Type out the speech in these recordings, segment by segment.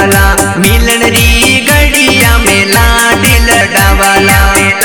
डावाला मिलन री गड़िया में लाडिल डावाला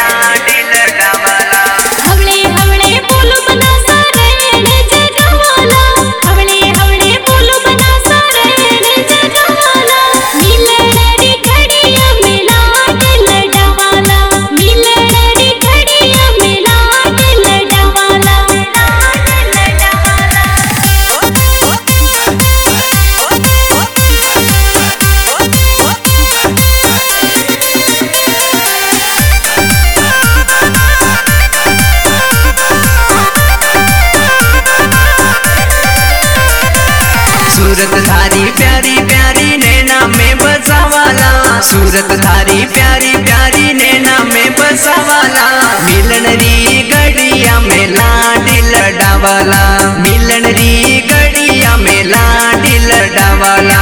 सूरत थारी प्यारी प्यारी नैना में बसावाला सूरत थारी प्यारी प्यारी नैना में बसावाला मिलन री गड़िया में लाडिल डावाला मिलन री गड़िया में लाडिल डावाला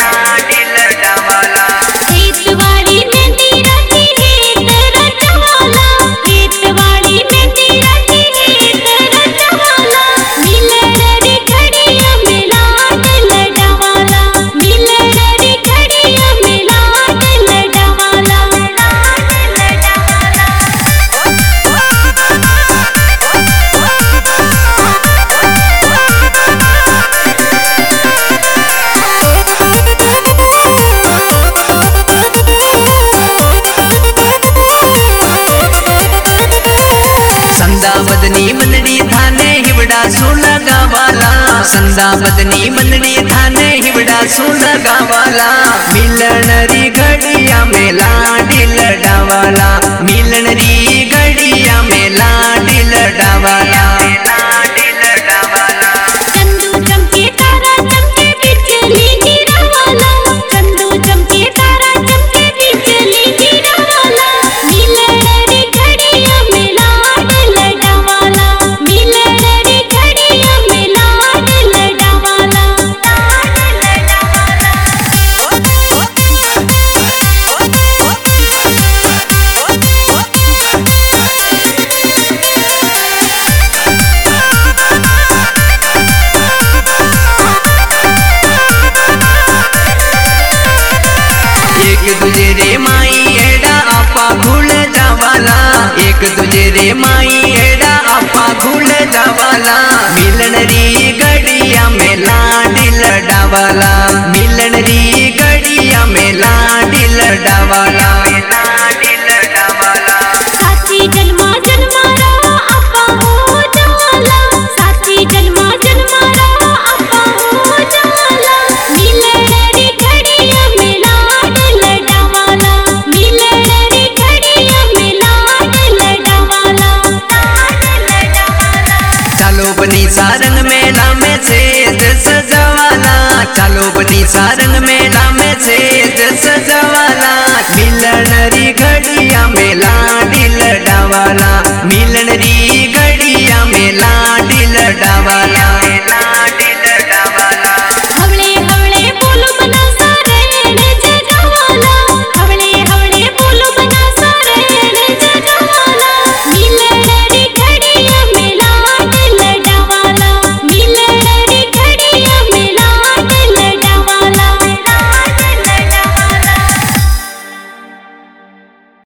बदनी मंदड़ी थाने हिवड़ा सोना गावाला संदा बदनी मंदड़ी थाने हिवड़ा सोना गावाला मिलन री गड़िया में लाडिल डावाला मिलन री गड़िया में लाडिल डावाला तुझे रे माई एडा आपा भूल जावाला एक तुझे रे माई एडा आपा भूल जावाला मिलन री गड़िया में लाडिल डावाला मिलन री गड़िया में लाडिल डावाला